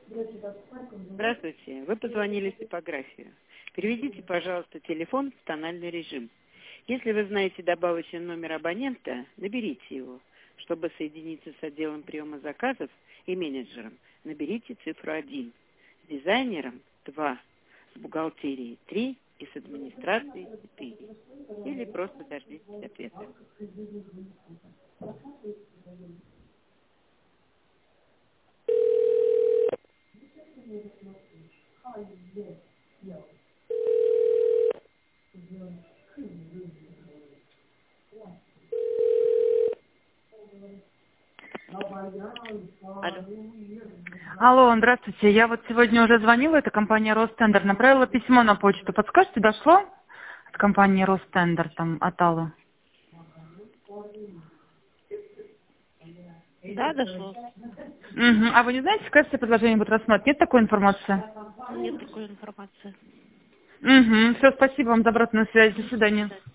Здравствуйте. Вы позвонили в типографию. Переведите, пожалуйста, телефон в тональный режим. Если вы знаете добавочный номер абонента, наберите его. Чтобы соединиться с отделом приема заказов и менеджером, наберите цифру 1. С дизайнером 2. С бухгалтерией 3. И с администрацией 4. Или просто дождитесь ответа. Алло. Алло, здравствуйте. Я вот сегодня уже звонила, это компания Ростендер. Направила письмо на почту. Подскажите, дошло от компании Ростендер, там, от Аллы? Да, дошло. Угу. А вы не знаете, в качестве предложения будет рассмотреть? Нет такой информации? Нет такой информации. Угу. Все, спасибо вам за обратную связь. До свидания.